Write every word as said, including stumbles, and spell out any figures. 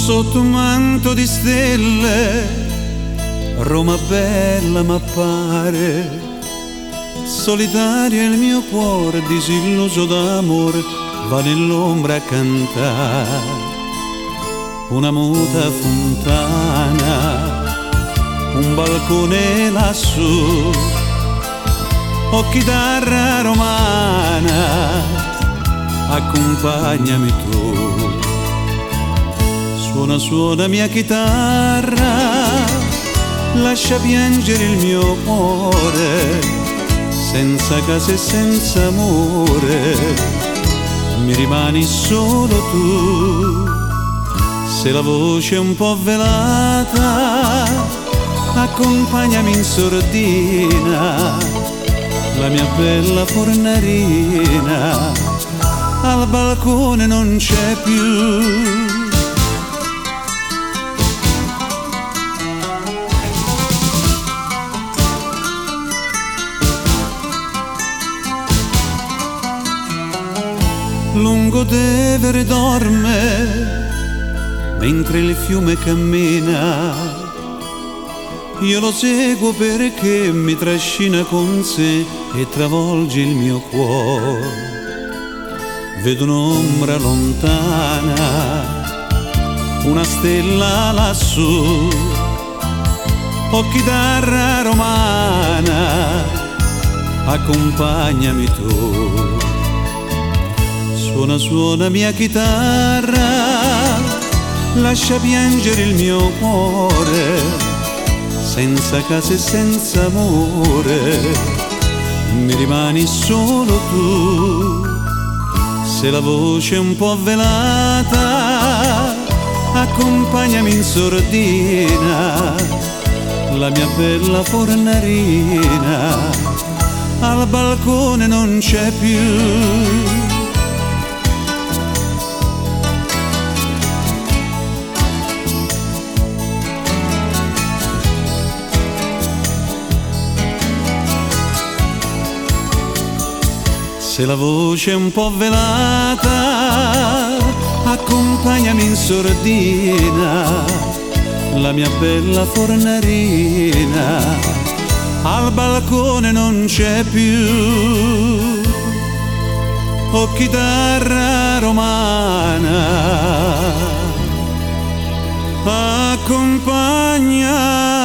sotto un manto di stelle, Roma bella m'appare, solitaria il mio cuore, disilluso d'amore, va nell'ombra a cantare. Una muta fontana, un balcone lassù, o chitarra romana, accompagnami tu. Suona, suona mia chitarra, lascia piangere il mio cuore, senza casa e senza amore, mi rimani solo tu. Se la voce è un po' velata, accompagnami in sordina, la mia bella fornarina, al balcone non c'è più. Lungo Tevere dorme, mentre il fiume cammina, io lo seguo perché mi trascina con sé e travolge il mio cuore. Vedo un'ombra lontana, una stella lassù, o chitarra romana, accompagnami tu. Suona, suona mia chitarra, lascia piangere il mio cuore, senza casa e senza amore, mi rimani solo tu. Se la voce è un po' velata, accompagnami in sordina, la mia bella fornarina, al balcone non c'è più. Se la voce è un po' velata, accompagnami in sordina, la mia bella fornarina, al balcone non c'è più. O chitarra romana, accompagna